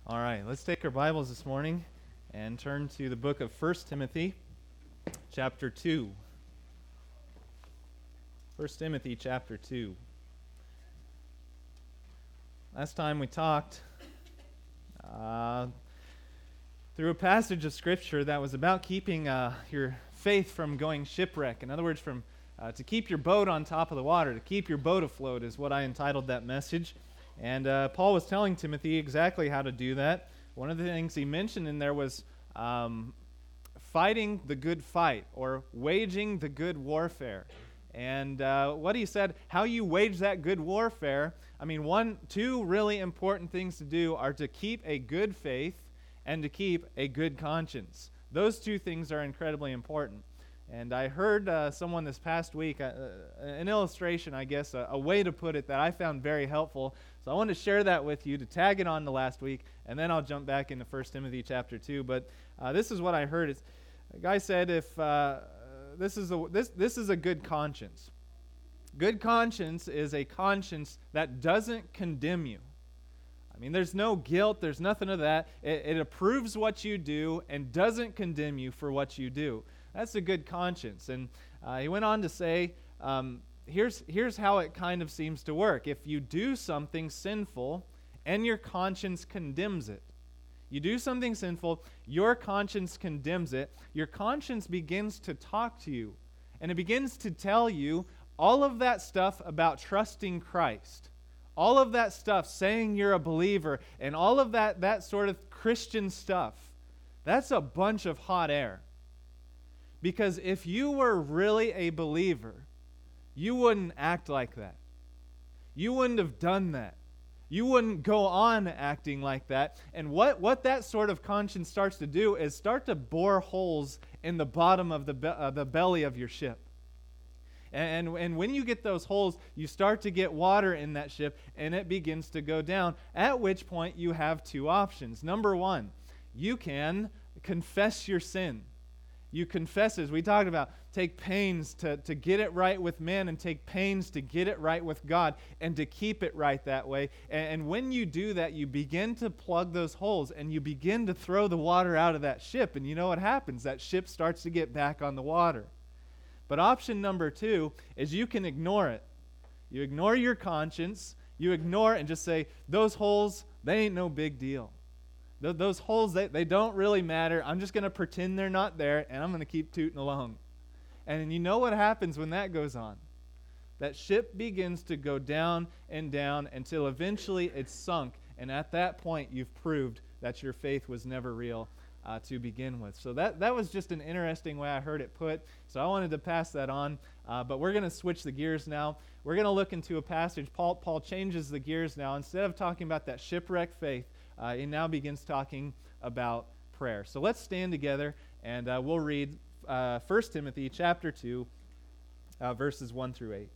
All right, let's take our Bibles this morning and turn to the book of 1 Timothy, chapter 2. 1 Timothy, chapter 2. Last time we talked through a passage of Scripture that was about keeping your faith from going shipwreck. In other words, to keep your boat on top of the water, to keep your boat afloat is what I entitled that message. And Paul was telling Timothy exactly how to do that. One of the things he mentioned in there was fighting the good fight, or waging the good warfare. And what he said, how you wage that good warfare, two really important things to do are to keep a good faith and to keep a good conscience. Those two things are incredibly important. And I heard someone this past week, an illustration, I guess, a way to put it that I found very helpful. So I want to share that with you to tag it on to last week, and then I'll jump back into 1 Timothy chapter 2. But this is what I heard. A guy said, if this is a good conscience. Good conscience is a conscience that doesn't condemn you. There's no guilt, there's nothing of that. It approves what you do and doesn't condemn you for what you do. That's a good conscience. And he went on to say, here's how it kind of seems to work. If you do something sinful and your conscience condemns it, you do something sinful, your conscience condemns it, your conscience begins to talk to you. And it begins to tell you all of that stuff about trusting Christ. All of that stuff, saying you're a believer, and all of that sort of Christian stuff, that's a bunch of hot air. Because if you were really a believer, you wouldn't act like that. You wouldn't have done that. You wouldn't go on acting like that. And what that sort of conscience starts to do is start to bore holes in the bottom of the belly of your ship. And when you get those holes, you start to get water in that ship, and it begins to go down, at which point you have two options. Number one, you can confess your sin. You confess, as we talked about, take pains to get it right with man and take pains to get it right with God and to keep it right that way. And when you do that, you begin to plug those holes and you begin to throw the water out of that ship. And you know what happens? That ship starts to get back on the water. But option number two is you can ignore it. You ignore your conscience. You ignore it and just say, those holes, they ain't no big deal. Those holes, they don't really matter. I'm just going to pretend they're not there, and I'm going to keep tooting along. And you know what happens when that goes on? That ship begins to go down and down until eventually it's sunk. And at that point, you've proved that your faith was never real to begin with. So that was just an interesting way I heard it put. So I wanted to pass that on. But we're going to switch the gears now. We're going to look into a passage. Paul changes the gears now. Instead of talking about that shipwrecked faith, he now begins talking about prayer. So let's stand together and we'll read 1 Timothy chapter 2, verses 1 through 8.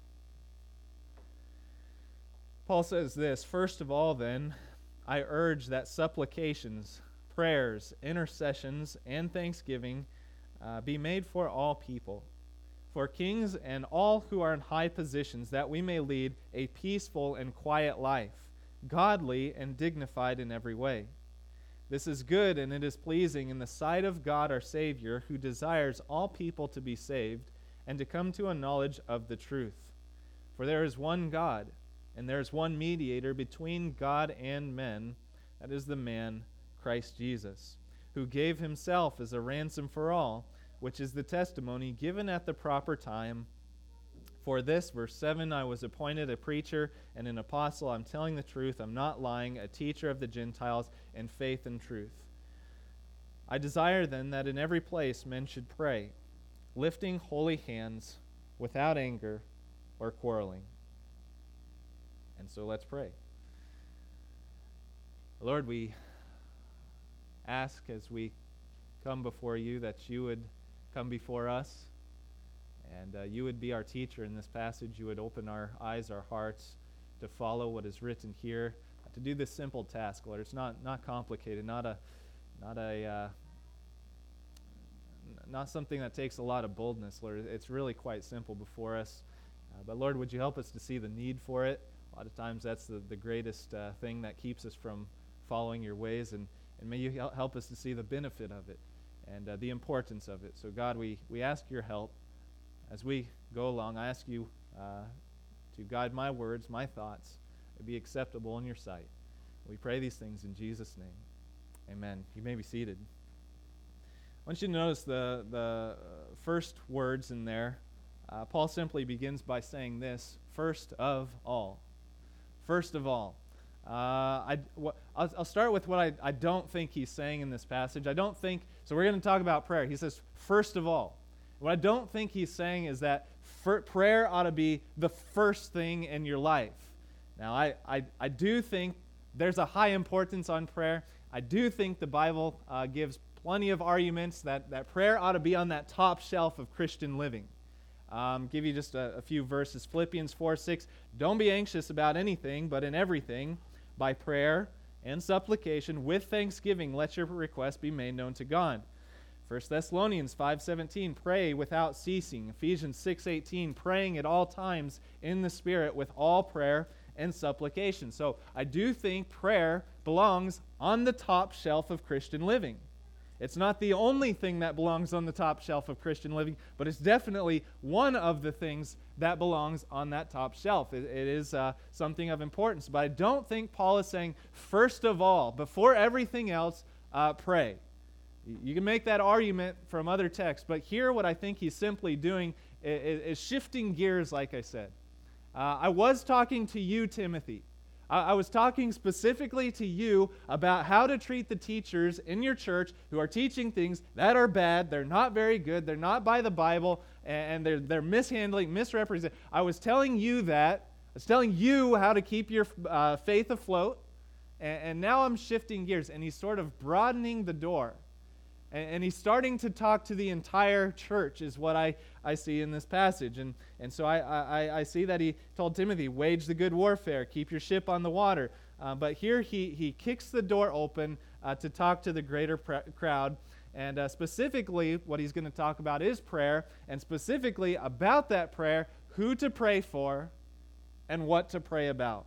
Paul says this, "First of all then, I urge that supplications, prayers, intercessions, and thanksgiving be made for all people, for kings and all who are in high positions, that we may lead a peaceful and quiet life, godly and dignified in every way. This is good, and it is pleasing in the sight of God our Savior, who desires all people to be saved and to come to a knowledge of the truth. For there is one God, and there is one mediator between God and men, that is the man Christ Jesus, who gave himself as a ransom for all, which is the testimony given at the proper time. For this," verse 7, "I was appointed a preacher and an apostle. I'm telling the truth. I'm not lying. A teacher of the Gentiles in faith and truth. I desire then that in every place men should pray, lifting holy hands without anger or quarreling." And so let's pray. Lord, we ask as we come before you that you would come before us. And you would be our teacher in this passage. You would open our eyes, our hearts, to follow what is written here, to do this simple task, Lord. It's not complicated, not something that takes a lot of boldness, Lord. It's really quite simple before us. But Lord, would you help us to see the need for it? A lot of times that's the greatest thing that keeps us from following your ways, and may you help us to see the benefit of it and the importance of it. So God, we ask your help as we go along. I ask you to guide my words, my thoughts, to be acceptable in your sight. We pray these things in Jesus' name. Amen. You may be seated. I want you to notice the first words in there. Paul simply begins by saying this: first of all. First of all. I'll start with what I don't think he's saying in this passage. So we're going to talk about prayer. He says, first of all. What I don't think he's saying is that prayer ought to be the first thing in your life. Now, I do think there's a high importance on prayer. I do think the Bible gives plenty of arguments that prayer ought to be on that top shelf of Christian living. Give you just a few verses. Philippians 4:6, don't be anxious about anything, but in everything, by prayer and supplication, with thanksgiving, let your requests be made known to God. 1 Thessalonians 5:17, pray without ceasing. Ephesians 6:18, praying at all times in the Spirit with all prayer and supplication. So I do think prayer belongs on the top shelf of Christian living. It's not the only thing that belongs on the top shelf of Christian living, but it's definitely one of the things that belongs on that top shelf. It is something of importance. But I don't think Paul is saying, first of all, before everything else, pray. You can make that argument from other texts, but here what I think he's simply doing is shifting gears, like I said. I was talking to you, Timothy. I was talking specifically to you about how to treat the teachers in your church who are teaching things that are bad, they're not very good, they're not by the Bible, and they're mishandling, misrepresenting. I was telling you that. I was telling you how to keep your faith afloat, and now I'm shifting gears, and he's sort of broadening the door. And he's starting to talk to the entire church is what I see in this passage. And so I see that he told Timothy, wage the good warfare, keep your ship on the water. But here he kicks the door open to talk to the greater crowd. And specifically what he's going to talk about is prayer. And specifically about that prayer, who to pray for and what to pray about.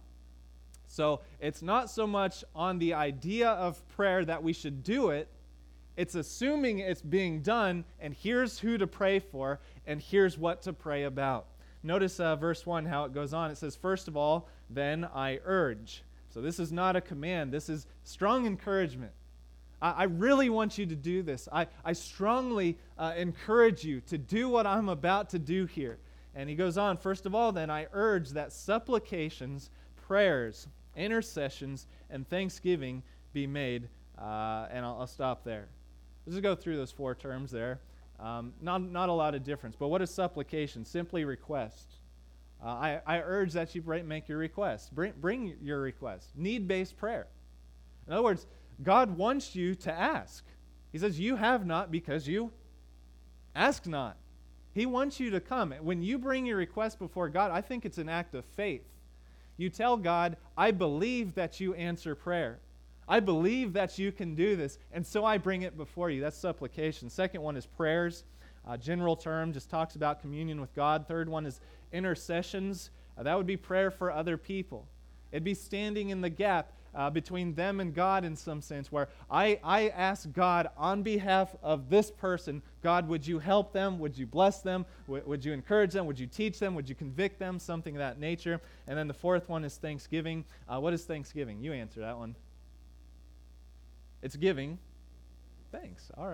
So it's not so much on the idea of prayer that we should do it. It's assuming it's being done, and here's who to pray for, and here's what to pray about. Notice verse 1, how it goes on. It says, first of all, then I urge. So this is not a command. This is strong encouragement. I really want you to do this. I strongly encourage you to do what I'm about to do here. And he goes on, first of all, then I urge that supplications, prayers, intercessions, and thanksgiving be made. And I'll stop there. Let's just go through those four terms there. Not a lot of difference. But what is supplication? Simply request. I urge that you make your request. Bring your request. Need-based prayer. In other words, God wants you to ask. He says, you have not because you ask not. He wants you to come. When you bring your request before God, I think it's an act of faith. You tell God, I believe that you answer prayer. I believe that you can do this, and so I bring it before you. That's supplication. Second one is prayers. General term just talks about communion with God. Third one is intercessions. That would be prayer for other people. It'd be standing in the gap between them and God in some sense, where I ask God on behalf of this person, God, would you help them? Would you bless them? Would you encourage them? Would you teach them? Would you convict them? Something of that nature. And then the fourth one is thanksgiving. What is thanksgiving? You answer that one. It's giving thanks. All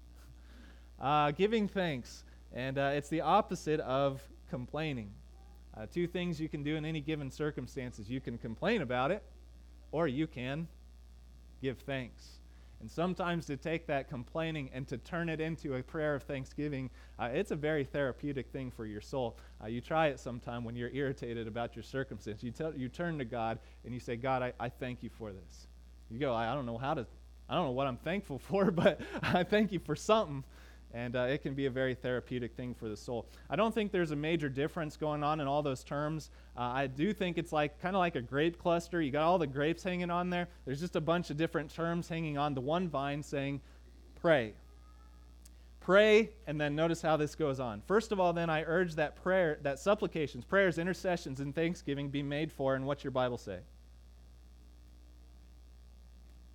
right. Giving thanks. And it's the opposite of complaining. Two things you can do in any given circumstances. You can complain about it, or you can give thanks. And sometimes to take that complaining and to turn it into a prayer of thanksgiving, it's a very therapeutic thing for your soul. You try it sometime when you're irritated about your circumstance. You turn to God and you say, God, I thank you for this. You go, I don't know what I'm thankful for, but I thank you for something. And it can be a very therapeutic thing for the soul. I don't think there's a major difference going on in all those terms. I do think it's kind of like a grape cluster. You got all the grapes hanging on there. There's just a bunch of different terms hanging on the one vine saying, pray. Pray, and then notice how this goes on. First of all, then I urge that supplications, prayers, intercessions, and thanksgiving be made for, and what's your Bible say?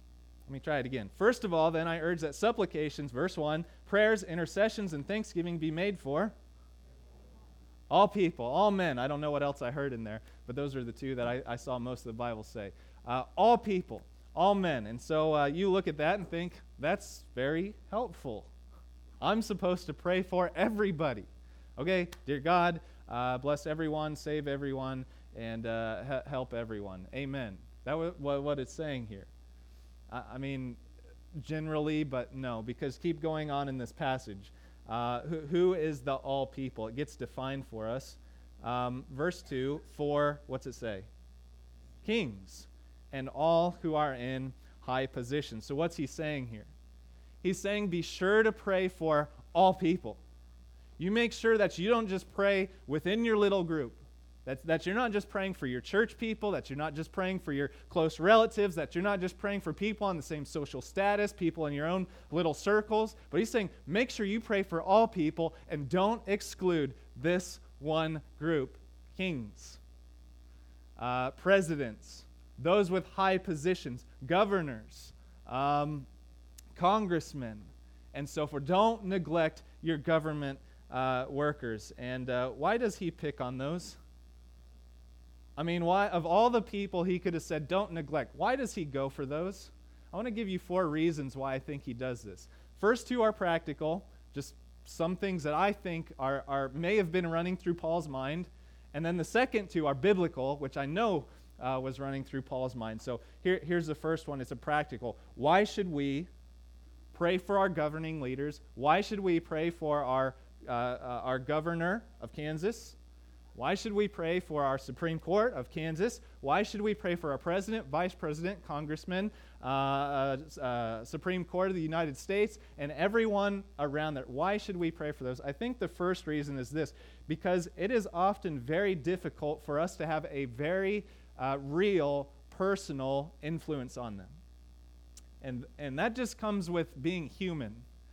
Let me try it again. First of all, then I urge that supplications, verse 1, prayers, intercessions, and thanksgiving be made for all people, all men. I don't know what else I heard in there, but those are the two that I saw most of the Bible say. All people, all men. And so you look at that and think, that's very helpful. I'm supposed to pray for everybody. Okay, dear God, bless everyone, save everyone, and help everyone. Amen. That's what it's saying here. I mean, generally, but no, because keep going on in this passage. Who is the all people? It gets defined for us. Verse 2, for, what's it say? Kings, and all who are in high position. So what's he saying here? He's saying be sure to pray for all people. You make sure that you don't just pray within your little group. That you're not just praying for your church people, that you're not just praying for your close relatives, that you're not just praying for people on the same social status, people in your own little circles. But he's saying, make sure you pray for all people and don't exclude this one group. Kings, presidents, those with high positions, governors, congressmen, and so forth. Don't neglect your government workers. And why does he pick on those? I mean, why, of all the people he could have said, don't neglect, why does he go for those? I want to give you 4 reasons why I think he does this. First 2 are practical, just some things that I think may have been running through Paul's mind. And then the second 2 are biblical, which I know was running through Paul's mind. So here's the first one. It's a practical. Why should we pray for our governing leaders? Why should we pray for our governor of Kansas? Why should we pray for our Supreme Court of Kansas? Why should we pray for our president, vice president, congressman, Supreme Court of the United States, and everyone around there? Why should we pray for those? I think the first reason is this, because it is often very difficult for us to have a very real personal influence on them. And that just comes with being human.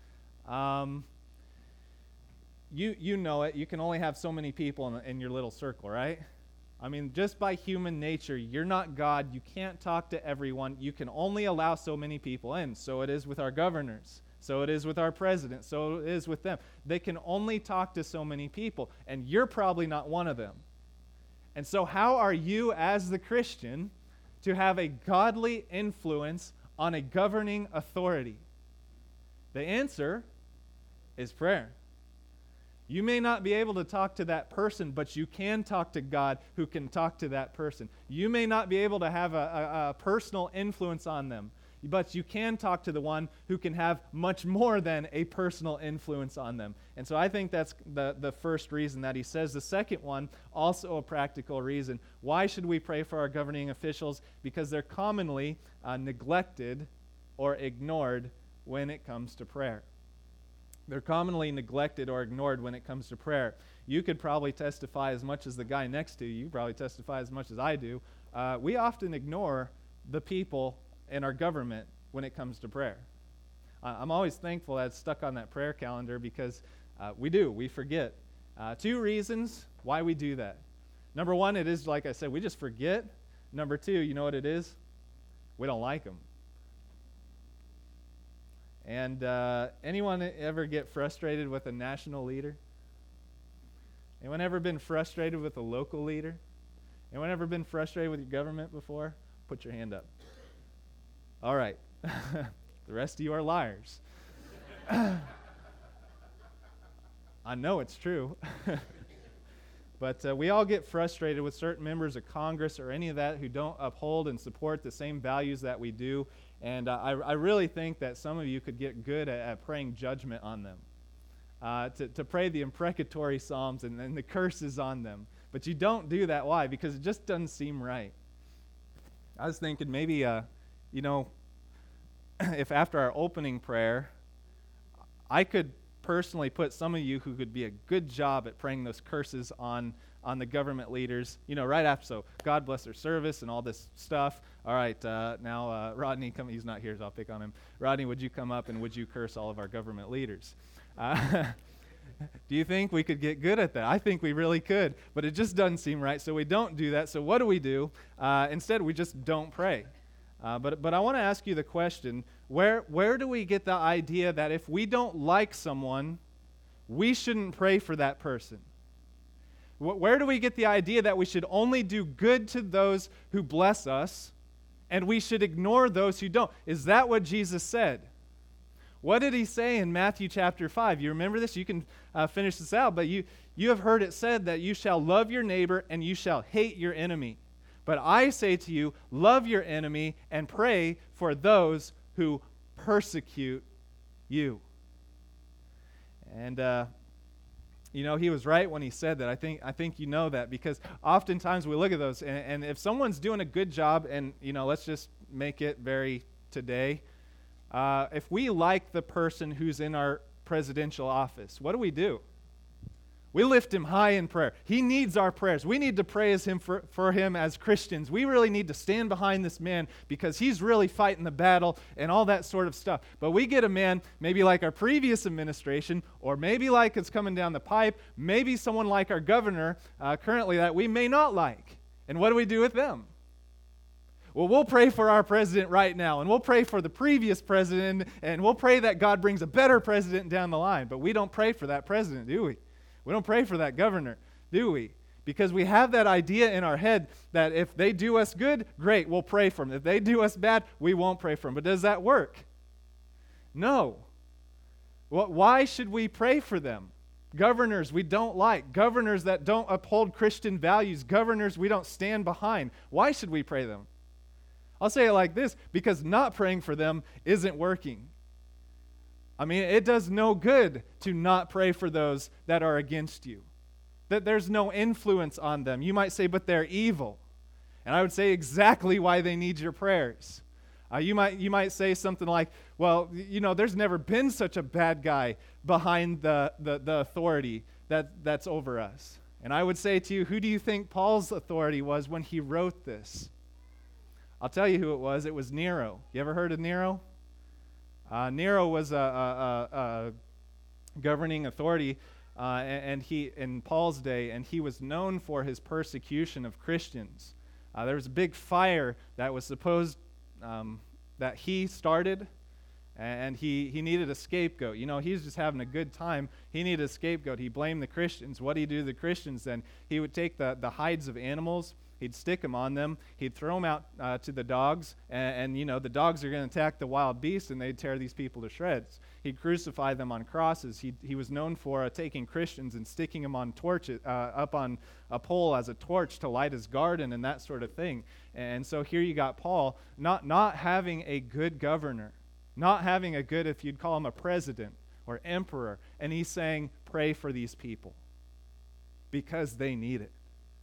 You know it. You can only have so many people in your little circle, right? I mean, just by human nature, you're not God. You can't talk to everyone. You can only allow so many people in. So it is with our governors. So it is with our president. So it is with them. They can only talk to so many people, and you're probably not one of them. And so how are you, as the Christian, to have a godly influence on a governing authority? The answer is prayer. You may not be able to talk to that person, but you can talk to God who can talk to that person. You may not be able to have a personal influence on them, but you can talk to the one who can have much more than a personal influence on them. And so I think that's the first reason that he says. The second one, also a practical reason. Why should we pray for our governing officials? Because they're commonly neglected or ignored when it comes to prayer. They're commonly neglected or ignored when it comes to prayer. You could probably testify as much as the guy next to you. You probably testify as much as I do. We often ignore the people in our government when it comes to prayer. I'm always thankful that it's stuck on that prayer calendar because we forget. 2 reasons why we do that. Number 1, it is, like I said, we just forget. Number 2, you know what it is? We don't like them. And anyone ever get frustrated with a national leader? Anyone ever been frustrated with a local leader? Anyone ever been frustrated with your government before? Put your hand up. All right. The rest of you are liars. I know it's true. But we all get frustrated with certain members of Congress or any of that who don't uphold and support the same values that we do. And I really think that some of you could get good at praying judgment on them, to pray the imprecatory psalms and the curses on them. But you don't do that. Why? Because it just doesn't seem right. I was thinking maybe, if after our opening prayer, I could personally put some of you who could be a good job at praying those curses on the government leaders, right after. So God bless their service and all this stuff. All right, now Rodney, he's not here, so I'll pick on him. Rodney, would you come up and would you curse all of our government leaders? Do you think we could get good at that? I think we really could, but it just doesn't seem right, so we don't do that. So what do? Instead, we just don't pray. But I want to ask you the question, where do we get the idea that if we don't like someone, we shouldn't pray for that person? Where do we get the idea that we should only do good to those who bless us, and we should ignore those who don't? Is that what Jesus said? What did he say in Matthew chapter 5? You remember this? You can finish this out, but you have heard it said that you shall love your neighbor and you shall hate your enemy. But I say to you, love your enemy and pray for those who persecute you. And he was right when he said that. I think you know that, because oftentimes we look at those, and if someone's doing a good job, and let's just make it very today. If we like the person who's in our presidential office, what do? We lift him high in prayer. He needs our prayers. We need to praise him for him as Christians. We really need to stand behind this man because he's really fighting the battle and all that sort of stuff. But we get a man maybe like our previous administration, or maybe like it's coming down the pipe, maybe someone like our governor currently that we may not like. And what do we do with them? Well, we'll pray for our president right now, and we'll pray for the previous president, and we'll pray that God brings a better president down the line. But we don't pray for that president, do we? We don't pray for that governor, do we? Because we have that idea in our head that if they do us good, great, we'll pray for them. If they do us bad, we won't pray for them. But does that work? No. Why should we pray for them? Governors we don't like, governors that don't uphold Christian values, governors we don't stand behind. Why should we pray them? I'll say it like this, because not praying for them isn't working. I mean, it does no good to not pray for those that are against you. That there's no influence on them. You might say, but they're evil. And I would say exactly why they need your prayers. You might say something like, well, there's never been such a bad guy behind the authority that's over us. And I would say to you, who do you think Paul's authority was when he wrote this? I'll tell you who it was. It was Nero. You ever heard of Nero? Nero was a governing authority and he in Paul's day, and he was known for his persecution of Christians. There was a big fire that was supposed that he started, and he needed a scapegoat. He's just having a good time. He needed a scapegoat. He blamed the Christians. What did he do to the Christians then? He would take the hides of animals, he'd stick them on them, he'd throw them out to the dogs, and the dogs are going to attack the wild beasts, and they'd tear these people to shreds. He'd crucify them on crosses. He was known for taking Christians and sticking them on torches, up on a pole as a torch to light his garden and that sort of thing. And so here you got Paul not having a good governor, not having a good, if you'd call him a president or emperor, and he's saying, pray for these people because they need it.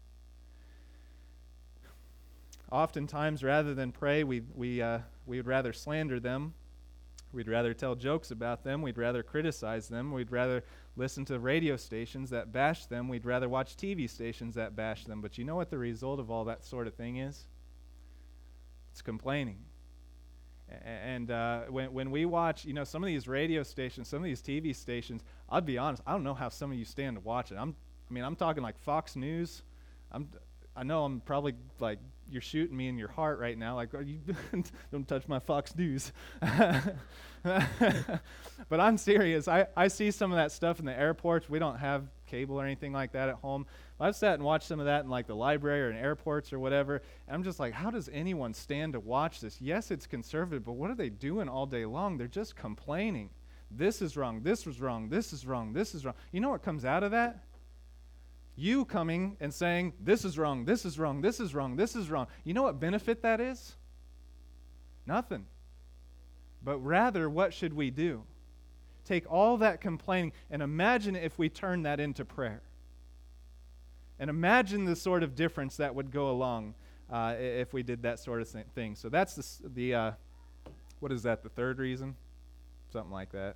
Oftentimes, rather than pray, we would rather slander them. We'd rather tell jokes about them. We'd rather criticize them. We'd rather listen to radio stations that bash them. We'd rather watch TV stations that bash them. But you know what the result of all that sort of thing is? It's complaining. And when we watch, some of these radio stations, some of these TV stations, I'll be honest, I don't know how some of you stand to watch it. I'm talking like Fox News. I know I'm probably like, you're shooting me in your heart right now, like, you don't touch my Fox News. But I'm serious. I see some of that stuff in the airports. We don't have cable or anything like that at home. I've sat and watched some of that in like the library or in airports or whatever, and I'm just like, how does anyone stand to watch this? Yes, it's conservative, but what are they doing all day long? They're just complaining. This is wrong, this was wrong, this is wrong, this is wrong. You know what comes out of that? You coming and saying, this is wrong, this is wrong, this is wrong, this is wrong. You know what benefit that is? Nothing. But rather, what should we do? Take all that complaining and imagine if we turn that into prayer. And imagine the sort of difference that would go along if we did that sort of thing. So that's the what is that, the third reason? Something like that.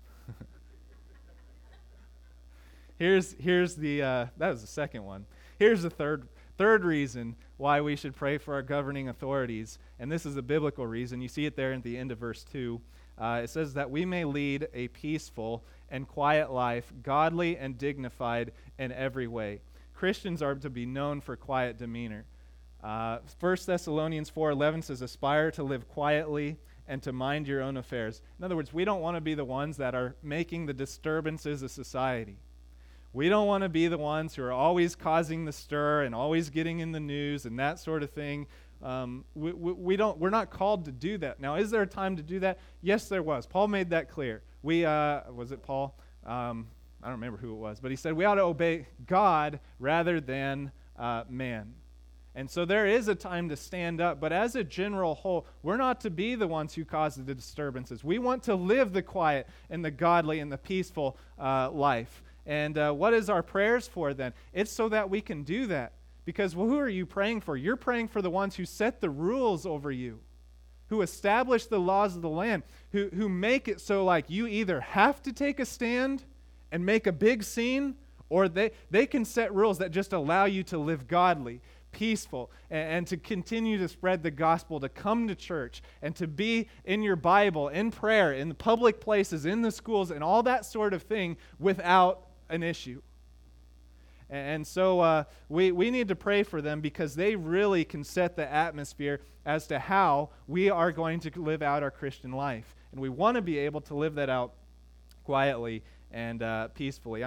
Here's the that was the second one. Here's the third reason why we should pray for our governing authorities, and this is a biblical reason. You see it there at the end of verse 2. It says that we may lead a peaceful and quiet life, godly and dignified in every way. Christians are to be known for quiet demeanor. 1 Thessalonians 4:11 says, aspire to live quietly and to mind your own affairs. In other words, we don't want to be the ones that are making the disturbances of society. We don't want to be the ones who are always causing the stir and always getting in the news and that sort of thing. We're not called to do that. Now, is there a time to do that? Yes, there was. Paul made that clear. Was it Paul? I don't remember who it was, but he said we ought to obey God rather than man. And so there is a time to stand up, but as a general whole, we're not to be the ones who cause the disturbances. We want to live the quiet and the godly and the peaceful life. And what is our prayers for then? It's so that we can do that. Because who are you praying for? You're praying for the ones who set the rules over you, who establish the laws of the land, who make it so like you either have to take a stand and make a big scene, or they can set rules that just allow you to live godly, peaceful, and to continue to spread the gospel, to come to church, and to be in your Bible, in prayer, in the public places, in the schools, and all that sort of thing without an issue. And so we need to pray for them because they really can set the atmosphere as to how we are going to live out our Christian life. And we want to be able to live that out quietly and peacefully.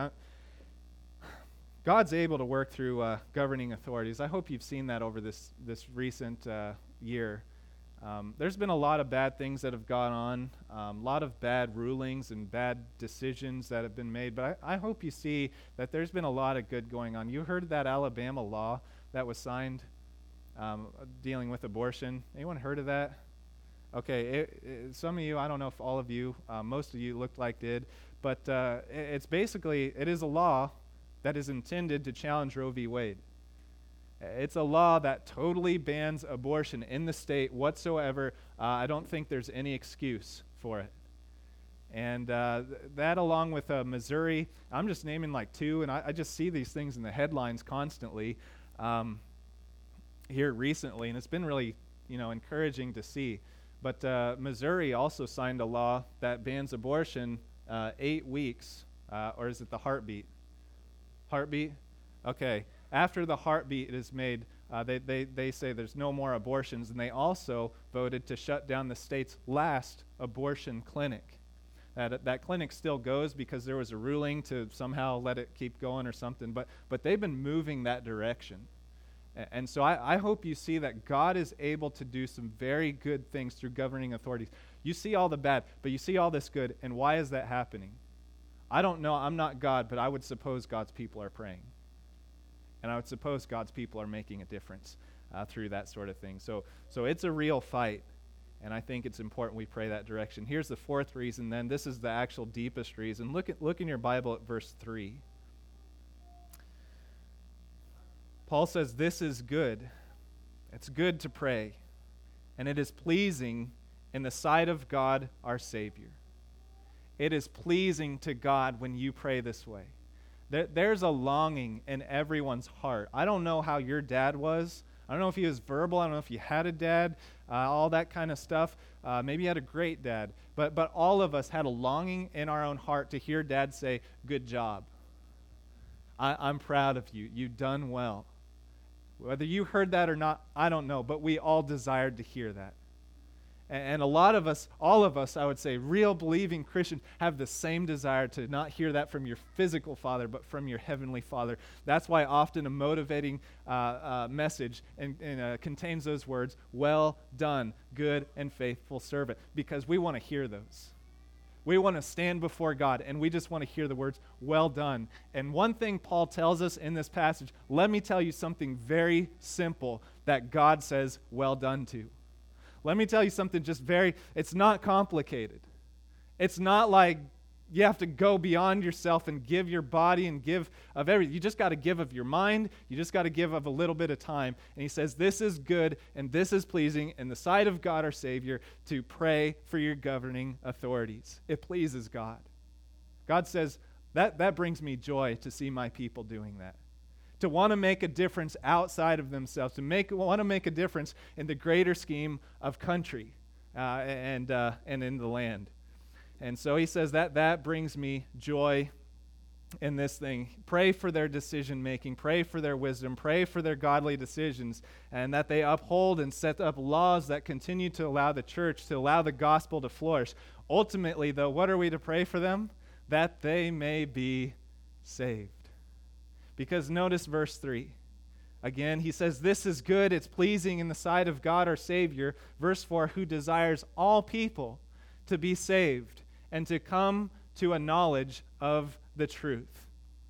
God's able to work through governing authorities. I hope you've seen that over this recent year. There's been a lot of bad things that have gone on, a lot of bad rulings and bad decisions that have been made, but I hope you see that there's been a lot of good going on. You heard that Alabama law that was signed dealing with abortion? Anyone heard of that? Okay, some of you, I don't know if all of you, most of you looked like did, but it's basically, it is a law that is intended to challenge Roe v. Wade. It's a law that totally bans abortion in the state whatsoever. I don't think there's any excuse for it. And that along with Missouri, I'm just naming like two, and I just see these things in the headlines constantly here recently, and it's been really, encouraging to see. But Missouri also signed a law that bans abortion 8 weeks, or is it the heartbeat? Heartbeat? Okay. After the heartbeat is made, they say there's no more abortions, and they also voted to shut down the state's last abortion clinic. That clinic still goes because there was a ruling to somehow let it keep going or something, but they've been moving that direction. And so I hope you see that God is able to do some very good things through governing authorities. You see all the bad, but you see all this good, and why is that happening? I don't know, I'm not God, but I would suppose God's people are praying. And I would suppose God's people are making a difference through that sort of thing. So it's a real fight, and I think it's important we pray that direction. Here's the fourth reason then. This is the actual deepest reason. Look in your Bible at verse 3. Paul says, this is good. It's good to pray, and it is pleasing in the sight of God our Savior. It is pleasing to God when you pray this way. There's a longing in everyone's heart. I don't know how your dad was. I don't know if he was verbal. I don't know if you had a dad, all that kind of stuff. Maybe you had a great dad. But all of us had a longing in our own heart to hear Dad say, good job. I'm proud of you. You've done well. Whether you heard that or not, I don't know. But we all desired to hear that. And a lot of us, all of us, I would say, real believing Christians have the same desire to not hear that from your physical father, but from your heavenly Father. That's why often a motivating message contains those words, well done, good and faithful servant, because we want to hear those. We want to stand before God, and we just want to hear the words, well done. And one thing Paul tells us in this passage, let me tell you something very simple that God says well done to. Let me tell you something it's not complicated. It's not like you have to go beyond yourself and give your body and give of everything. You just got to give of your mind. You just got to give of a little bit of time. And he says, this is good and this is pleasing in the sight of God our Savior to pray for your governing authorities. It pleases God. God says, that brings me joy to see my people doing that. To want to make a difference outside of themselves, to want to make a difference in the greater scheme of country and in the land. And so he says that brings me joy in this thing. Pray for their decision making, pray for their wisdom, pray for their godly decisions, and that they uphold and set up laws that continue to allow the church, to allow the gospel to flourish. Ultimately, though, what are we to pray for them? That they may be saved. Because notice verse 3. Again, he says, this is good, it's pleasing in the sight of God our Savior. Verse 4, who desires all people to be saved and to come to a knowledge of the truth.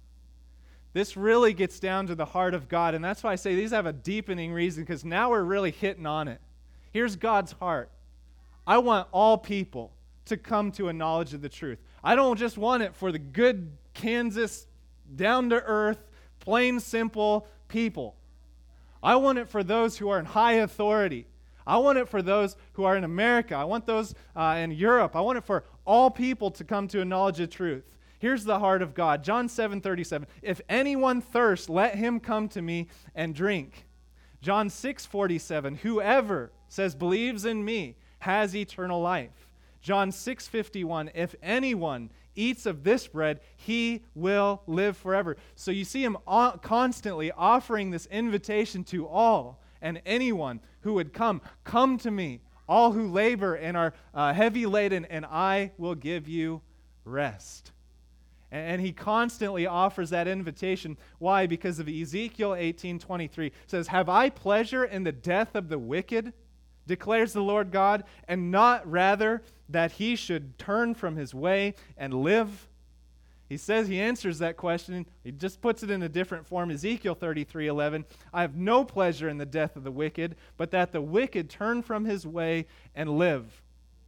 This really gets down to the heart of God, and that's why I say these have a deepening reason, because now we're really hitting on it. Here's God's heart. I want all people to come to a knowledge of the truth. I don't just want it for the good Kansas, down-to-earth, plain, simple people. I want it for those who are in high authority. I want it for those who are in America. I want those in Europe. I want it for all people to come to a knowledge of truth. Here's the heart of God. John 7:37. If anyone thirsts, let him come to me and drink. John 6:47. Whoever says believes in me has eternal life. John 6:51. If anyone eats of this bread, he will live forever. So you see him constantly offering this invitation to all and anyone who would come to me, all who labor and are heavy laden, and I will give you rest. And he constantly offers that invitation. Why? Because of Ezekiel 18:23. It says, have I pleasure in the death of the wicked, declares the Lord God, and not rather that he should turn from his way and live? He says, he answers that question. He just puts it in a different form. Ezekiel 33:11, I have no pleasure in the death of the wicked, but that the wicked turn from his way and live.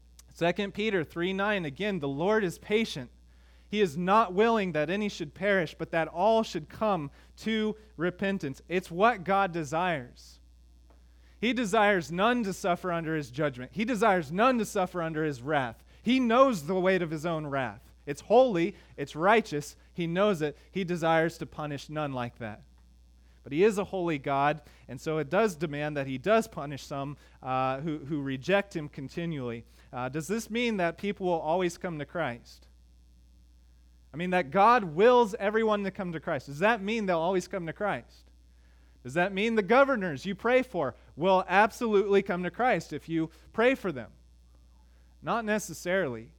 2 Peter 3:9, again, the Lord is patient. He is not willing that any should perish, but that all should come to repentance. It's what God desires. He desires none to suffer under his judgment. He desires none to suffer under his wrath. He knows the weight of his own wrath. It's holy, it's righteous. He knows it. He desires to punish none like that. But he is a holy God, and so it does demand that he does punish some who reject him continually. Does this mean that people will always come to Christ? I mean, that God wills everyone to come to Christ. Does that mean they'll always come to Christ? Does that mean the governors you pray for will absolutely come to Christ if you pray for them? Not necessarily.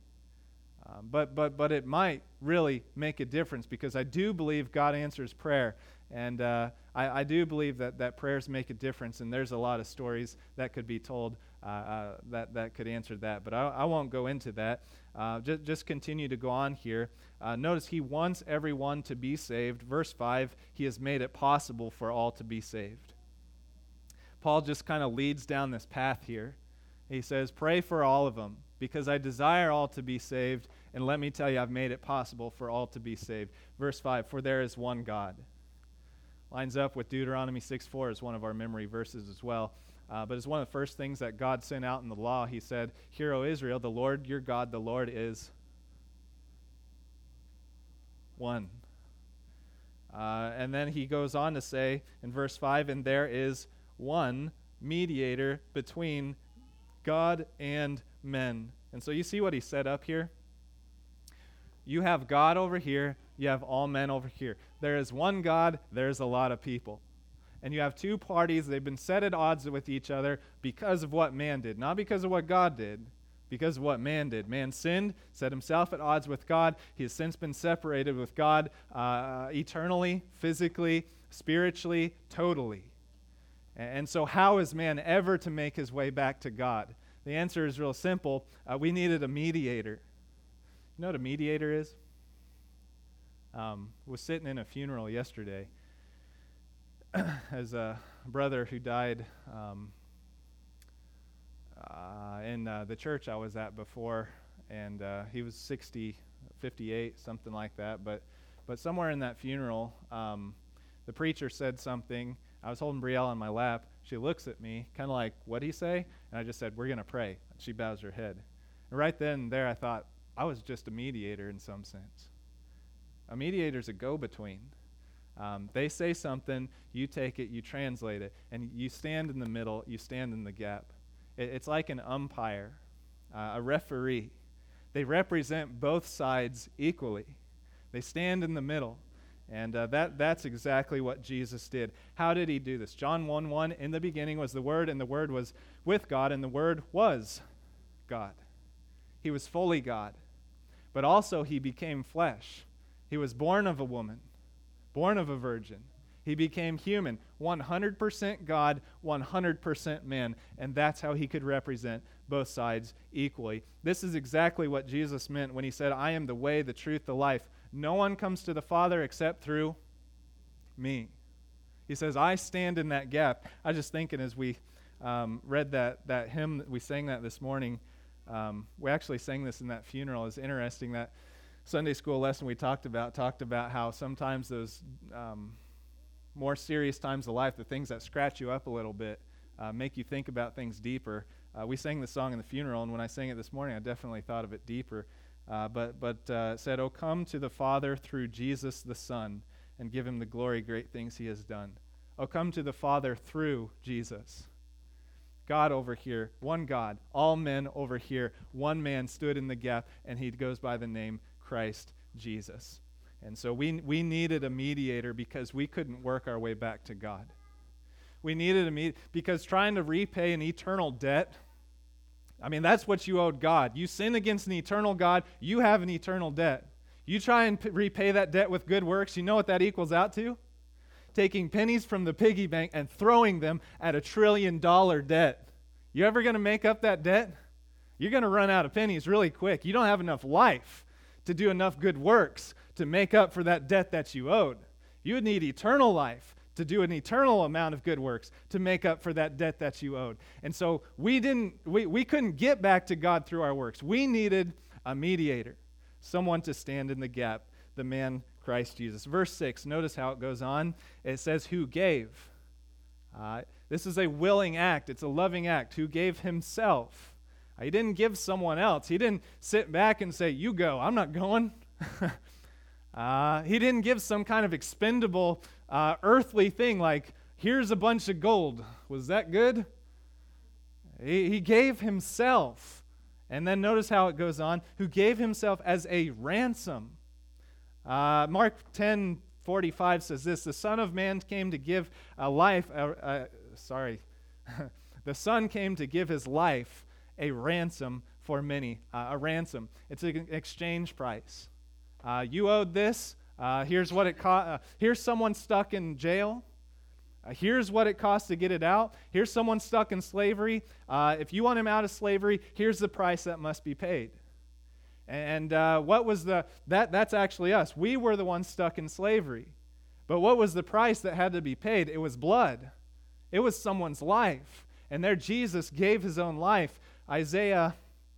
But it might really make a difference, because I do believe God answers prayer. And I do believe that prayers make a difference, and there's a lot of stories that could be told that could answer that. But I won't go into that. Just continue to go on here. Notice he wants everyone to be saved. Verse 5, he has made it possible for all to be saved. Paul just kind of leads down this path here. He says, pray for all of them, because I desire all to be saved, and let me tell you, I've made it possible for all to be saved. Verse 5, for there is one God. Lines up with Deuteronomy 6:4 as one of our memory verses as well. But it's one of the first things that God sent out in the law. He said, hear, O Israel, the Lord your God, the Lord is one. And then he goes on to say in verse 5, and there is one mediator between God and men. And so you see what he set up here? You have God over here, you have all men over here. There is one God, there's a lot of people. And you have two parties, they've been set at odds with each other because of what man did. Not because of what God did, because of what man did. Man sinned, set himself at odds with God. He has since been separated with God eternally, physically, spiritually, totally. And so how is man ever to make his way back to God? The answer is real simple. We needed a mediator. You know what a mediator is? Was sitting in a funeral yesterday as a brother who died in the church I was at before, and he was 58, something like that. But somewhere in that funeral, the preacher said something. I was holding Brielle on my lap. She looks at me, kind of like, what'd he say? And I just said, we're going to pray. And she bows her head. And right then and there, I thought, I was just a mediator in some sense. A mediator's a go-between. They say something, you take it, you translate it, and you stand in the middle, you stand in the gap. It's like an umpire, a referee. They represent both sides equally. They stand in the middle. And that's exactly what Jesus did. How did he do this? John 1:1, in the beginning was the Word, and the Word was with God, and the Word was God. He was fully God. But also he became flesh. He was born of a woman, born of a virgin. He became human, 100% God, 100% man, and that's how he could represent both sides equally. This is exactly what Jesus meant when he said, I am the way, the truth, the life. No one comes to the Father except through me. He says, I stand in that gap. I was just thinking as we read that hymn, we sang that this morning. We actually sang this in that funeral. It's interesting that Sunday school lesson we talked about how sometimes those more serious times of life, the things that scratch you up a little bit, make you think about things deeper. We sang the song in the funeral, and when I sang it this morning, I definitely thought of it deeper. But it said, "Oh, come to the Father through Jesus the Son, and give him the glory, great things he has done." Oh, come to the Father through Jesus. God over here, one God, all men over here, one man stood in the gap, and he goes by the name Christ Jesus. And so we needed a mediator because we couldn't work our way back to God. We needed a mediator because trying to repay an eternal debt, I mean, that's what you owed God. You sin against an eternal God, you have an eternal debt. You try and repay that debt with good works, you know what that equals out to? Taking pennies from the piggy bank and throwing them at $1 trillion debt. You ever going to make up that debt? You're going to run out of pennies really quick. You don't have enough life to do enough good works to make up for that debt that you owed. You would need eternal life to do an eternal amount of good works to make up for that debt that you owed. And so we couldn't get back to God through our works. We needed a mediator, someone to stand in the gap, the man Christ Jesus. Verse 6, notice how it goes on. It says, who gave. This is a willing act. It's a loving act. Who gave himself. He didn't give someone else. He didn't sit back and say, you go, I'm not going. He didn't give some kind of expendable earthly thing like, here's a bunch of gold. Was that good? He gave himself. And then notice how it goes on. Who gave himself as a ransom. Mark 10:45 says this, the Son of Man came to give the Son came to give his life a ransom for many. A ransom. It's an exchange price. You owed this. Here's what it cost. Here's someone stuck in jail. Here's what it costs to get it out. Here's someone stuck in slavery. If you want him out of slavery, here's the price that must be paid. And what was that's actually us. We were the ones stuck in slavery. But what was the price that had to be paid? It was blood. It was someone's life. And there Jesus gave his own life. Isaiah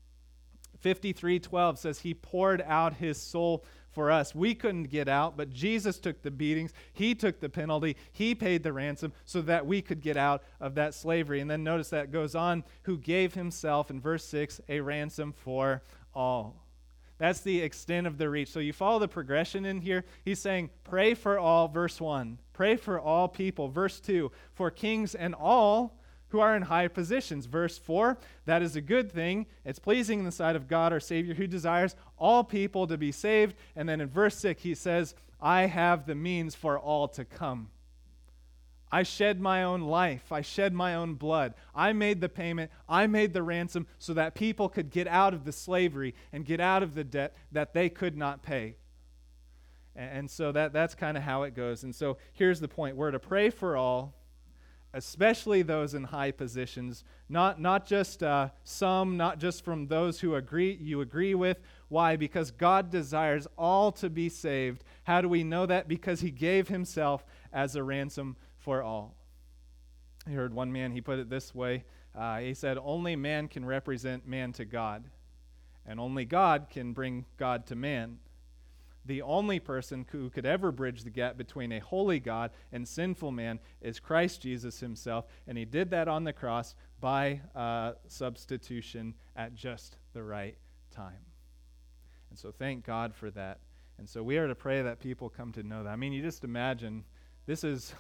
53:12 says he poured out his soul for us. We couldn't get out, but Jesus took the beatings. He took the penalty. He paid the ransom so that we could get out of that slavery. And then notice that goes on, who gave himself, in verse 6, a ransom for all. That's the extent of the reach. So you follow the progression in here. He's saying, pray for all, verse 1. Pray for all people, verse 2. For kings and all who are in high positions. Verse 4, that is a good thing. It's pleasing in the sight of God, our Savior, who desires all people to be saved. And then in verse 6, he says, I have the means for all to come. I shed my own life. I shed my own blood. I made the payment. I made the ransom so that people could get out of the slavery and get out of the debt that they could not pay. And so that's kind of how it goes. And so here's the point. We're to pray for all, especially those in high positions, not just some, not just from those who you agree with. Why? Because God desires all to be saved. How do we know that? Because he gave himself as a ransom for all. I heard one man, he put it this way. He said, only man can represent man to God, and only God can bring God to man. The only person who could ever bridge the gap between a holy God and sinful man is Christ Jesus himself, and he did that on the cross by substitution at just the right time. And so thank God for that. And so we are to pray that people come to know that. I mean, you just imagine, this is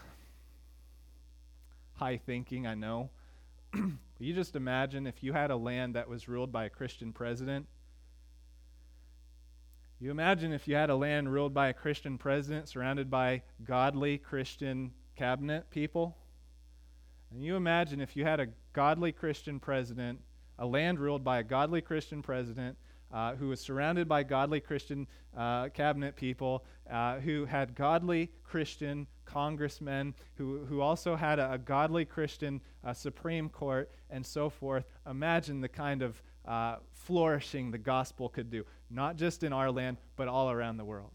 high thinking, I know. But you just imagine if you had a land that was ruled by a Christian president. You imagine if you had a land ruled by a Christian president surrounded by godly Christian cabinet people? And you imagine if you had a godly Christian president, a land ruled by a godly Christian president who was surrounded by godly Christian cabinet people, who had godly Christian congressmen, who also had a godly Christian Supreme Court, and so forth. Imagine the kind of flourishing the gospel could do, not just in our land, but all around the world.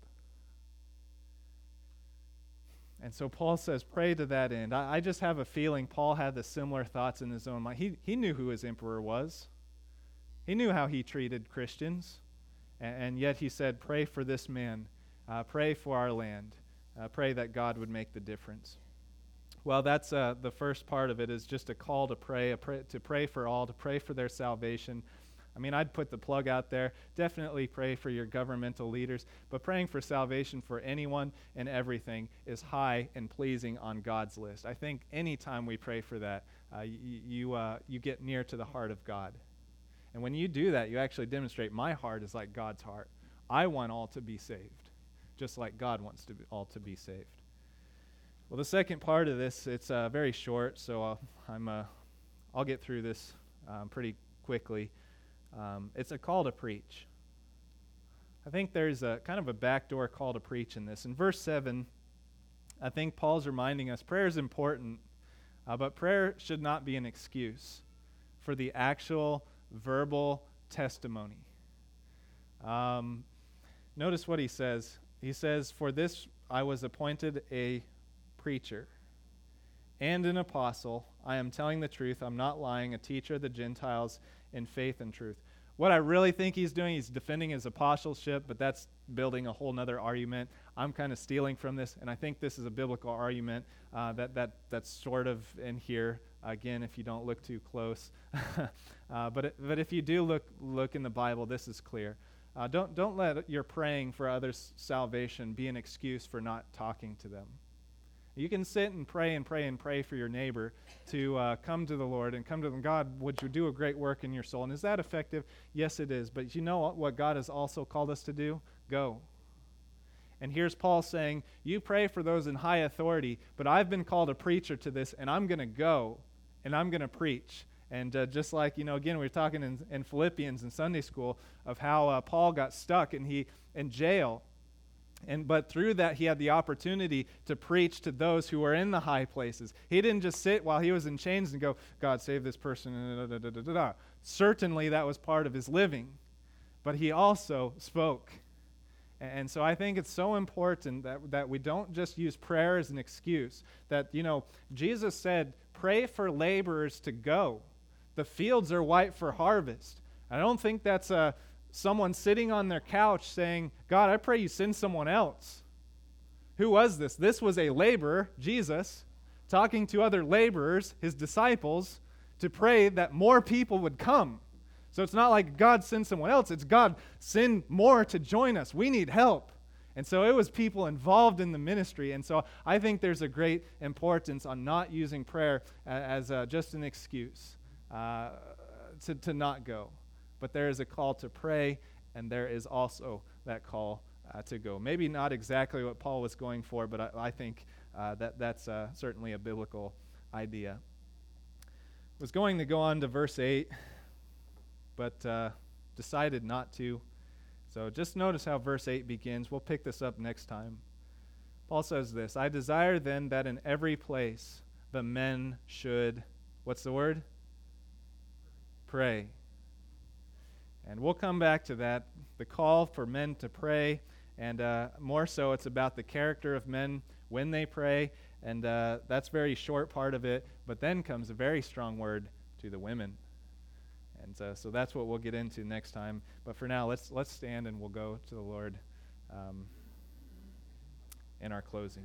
And so Paul says, pray to that end. I just have a feeling Paul had the similar thoughts in his own mind. He knew who his emperor was. He knew how he treated Christians. And yet he said, pray for this man. Pray for our land. Pray that God would make the difference. Well, that's the first part of it, is just a call to pray, to pray for all, to pray for their salvation. I mean, I'd put the plug out there. Definitely pray for your governmental leaders, but praying for salvation for anyone and everything is high and pleasing on God's list. I think anytime we pray for that, you get near to the heart of God. And when you do that, you actually demonstrate my heart is like God's heart. I want all to be saved, just like God wants all to be saved. Well, the second part of this, it's very short, so I'll get through this pretty quickly. It's a call to preach. I think there's a kind of a backdoor call to preach in this. In verse 7, I think Paul's reminding us prayer is important, but prayer should not be an excuse for the actual verbal testimony. Notice what he says. He says, for this I was appointed a preacher and an apostle. I am telling the truth. I'm not lying. A teacher of the Gentiles in faith and truth. What I really think he's doing, he's defending his apostleship, but that's building a whole nother argument. I'm kind of stealing from this, and I think this is a biblical argument that's sort of in here. Again, if you don't look too close. But if you do look in the Bible, this is clear. Don't let your praying for others' salvation be an excuse for not talking to them. You can sit and pray and pray and pray for your neighbor to come to the Lord and come to them. God, would you do a great work in your soul? And is that effective? Yes, it is. But you know what God has also called us to do? Go. And here's Paul saying, you pray for those in high authority, but I've been called a preacher to this, and I'm going to go, and I'm going to preach. And just like, again, we were talking in Philippians in Sunday school of how Paul got stuck in jail. But through that, he had the opportunity to preach to those who were in the high places. He didn't just sit while he was in chains and go, God, save this person. Certainly, that was part of his living. But he also spoke. And so I think it's so important that we don't just use prayer as an excuse. That, Jesus said, pray for laborers to go. The fields are white for harvest. I don't think that's someone sitting on their couch saying, God, I pray you send someone else. Who was this? This was a laborer, Jesus, talking to other laborers, his disciples, to pray that more people would come. So it's not like God send someone else. It's God send more to join us. We need help. And so it was people involved in the ministry. And so I think there's a great importance on not using prayer as just an excuse to not go. But there is a call to pray, and there is also that call to go. Maybe not exactly what Paul was going for, but I think that's certainly a biblical idea. Was going to go on to verse 8, but decided not to. So just notice how verse 8 begins. We'll pick this up next time. Paul says this, I desire then that in every place the men should, what's the word? Pray. And we'll come back to that, the call for men to pray, and more so it's about the character of men when they pray, and that's a very short part of it, but then comes a very strong word to the women. And so that's what we'll get into next time. But for now, let's stand and we'll go to the Lord in our closing.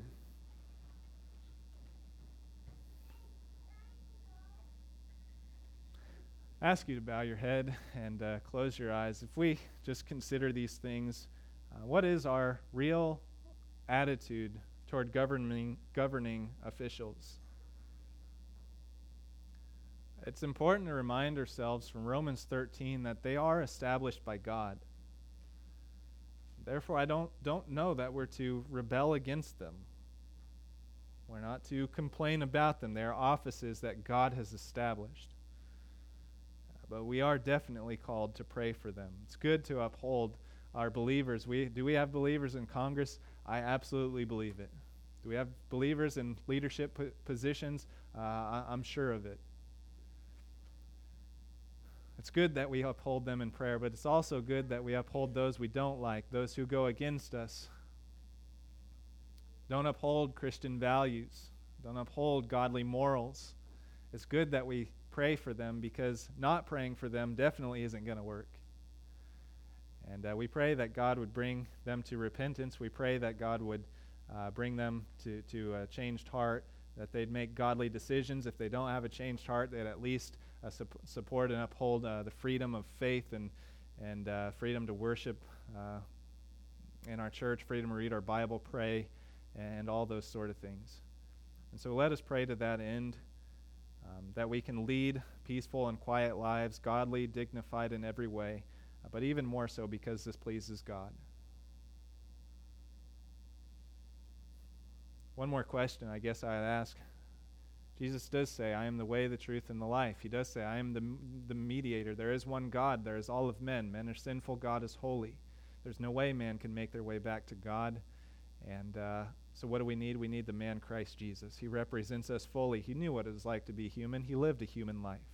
I ask you to bow your head and close your eyes. If we just consider these things, what is our real attitude toward governing officials? It's important to remind ourselves from Romans 13 that they are established by God. Therefore, I don't know that we're to rebel against them. We're not to complain about them. They are offices that God has established. But we are definitely called to pray for them. It's good to uphold our believers. Do we have believers in Congress? I absolutely believe it. Do we have believers in leadership positions? I'm sure of it. It's good that we uphold them in prayer, but it's also good that we uphold those we don't like, those who go against us. Don't uphold Christian values. Don't uphold godly morals. It's good that we pray for them, because not praying for them definitely isn't going to work. And we pray that God would bring them to repentance. We pray that God would bring them to a changed heart, that they'd make godly decisions. If they don't have a changed heart, they'd at least support and uphold the freedom of faith and freedom to worship in our church, freedom to read our Bible, pray, and all those sort of things. And so let us pray to that end, that we can lead peaceful and quiet lives, godly, dignified in every way, but even more so because this pleases God. One more question I guess I'd ask. Jesus does say, I am the way, the truth, and the life. He does say, I am the mediator. There is one God. There is all of men. Men are sinful. God is holy. There's no way man can make their way back to God. And so what do we need? We need the man Christ Jesus. He represents us fully. He knew what it was like to be human. He lived a human life.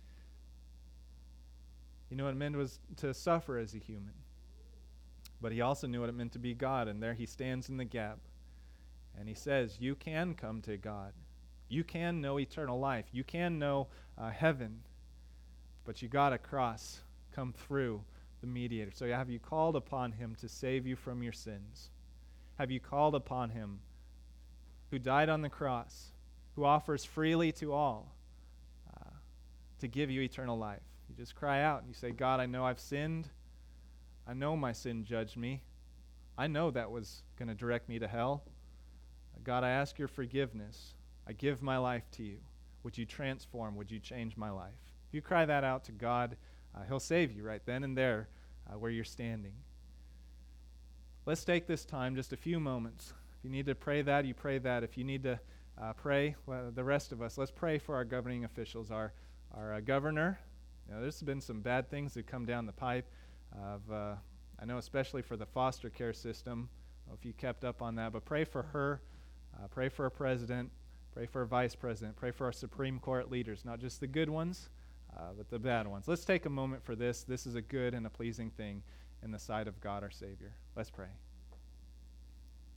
He knew what it meant was to suffer as a human. But he also knew what it meant to be God, and there he stands in the gap. And he says, you can come to God. You can know eternal life. You can know heaven. But you got to come through the mediator. So have you called upon him to save you from your sins? Have you called upon him who died on the cross, who offers freely to all to give you eternal life? You just cry out and you say, God, I know I've sinned. I know my sin judged me. I know that was going to direct me to hell. God, I ask your forgiveness. I give my life to you. Would you transform? Would you change my life? If you cry that out to God, he'll save you right then and there where you're standing. Let's take this time, just a few moments. If you need to pray that, you pray that. If you need to pray, the rest of us, let's pray for our governing officials, our governor. There's been some bad things that come down the pipe. I know especially for the foster care system, if you kept up on that, but pray for her, pray for our president, pray for our vice president, pray for our Supreme Court leaders, not just the good ones, but the bad ones. Let's take a moment for this. This is a good and a pleasing thing in the sight of God our Savior. Let's pray.